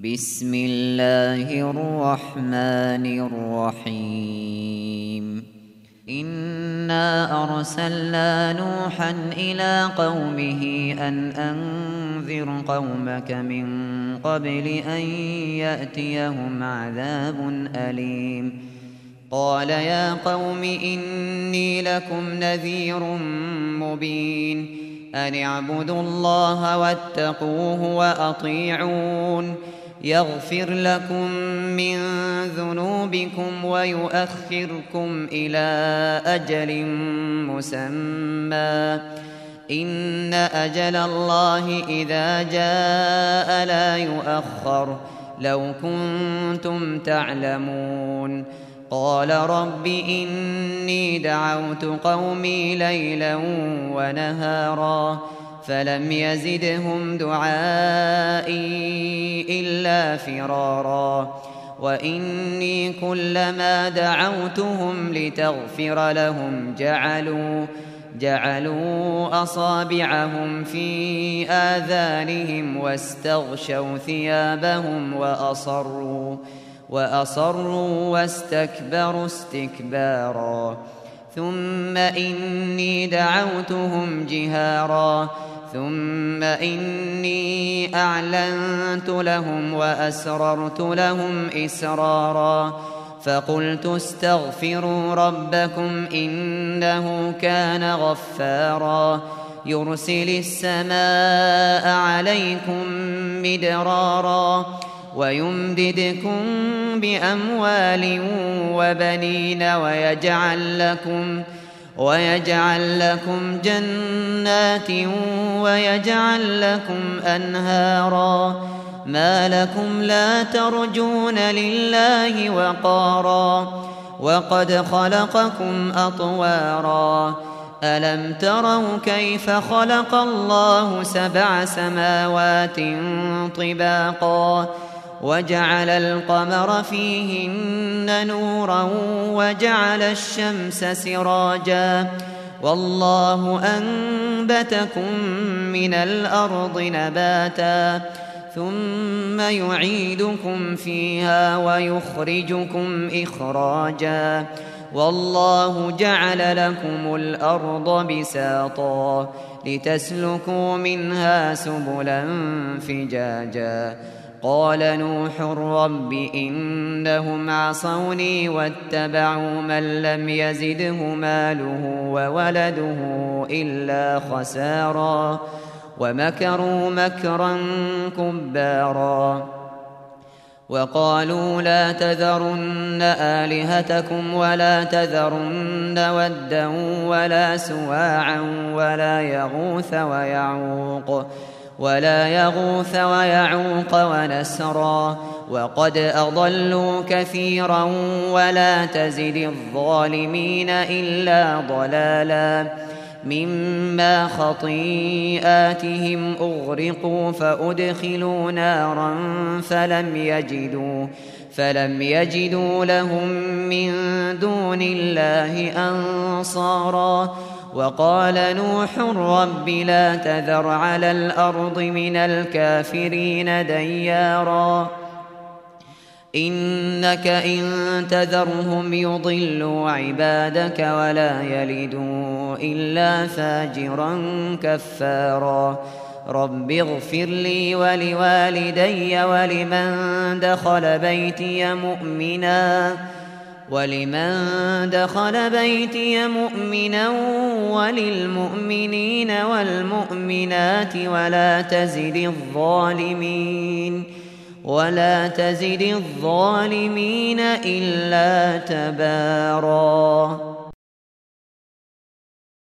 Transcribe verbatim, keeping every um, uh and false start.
بسم الله الرحمن الرحيم إنا أرسلنا نوحا إلى قومه أن أنذر قومك من قبل أن يأتيهم عذاب أليم قال يا قوم إني لكم نذير مبين أن اعبدوا الله واتقوه وأطيعون يغفر لكم من ذنوبكم ويؤخركم إلى أجل مسمى إن أجل الله إذا جاء لا يؤخر لو كنتم تعلمون قال رب إني دعوت قومي ليلا ونهارا فلم يزدهم دعائي إلا فرارا وإني كلما دعوتهم لتغفر لهم جعلوا جعلوا أصابعهم في آذانهم واستغشوا ثيابهم وأصروا وأصروا واستكبروا استكبارا ثم إني دعوتهم جهارا ثم إني أعلنت لهم وأسررت لهم إسرارا فقلت استغفروا ربكم إنه كان غفارا يرسل السماء عليكم مدرارا ويمددكم بأموال وبنين ويجعل لكم ويجعل لكم جنات ويجعل لكم أنهارا ما لكم لا ترجون لله وقارا وقد خلقكم أطوارا ألم تروا كيف خلق الله سبع سماوات طباقا وجعل القمر فيهن نورا وجعل الشمس سراجا والله أنبتكم من الأرض نباتا ثم يعيدكم فيها ويخرجكم إخراجا والله جعل لكم الأرض بساطا لتسلكوا منها سبلا فجاجا قال نوح رب إنهم عصوني واتبعوا من لم يزده ماله وولده إلا خسارا ومكروا مكرا كبارا وقالوا لا تذرن آلهتكم ولا تذرن ودا ولا سواعا ولا يغوث ويعوق ولا يغوث ويعوق ونسرا وقد أضلوا كثيرا ولا تزد الظالمين إلا ضلالا مما خطيئاتهم أغرقوا فأدخلوا نارا فلم يجدوا فلم يجدوا لهم من دون الله أنصارا وقال نوح رب لا تذر على الأرض من الكافرين ديارا إنك إن تذرهم يضلوا عبادك ولا يلدوا إلا فاجرا كفارا رب اغفر لي ولوالدي ولمن دخل بيتي مؤمنا ولمن دخل بيتي مؤمنا وللمؤمنين والمؤمنات ولا تزد الظالمين ولا تزد الظالمين إلا تباراً.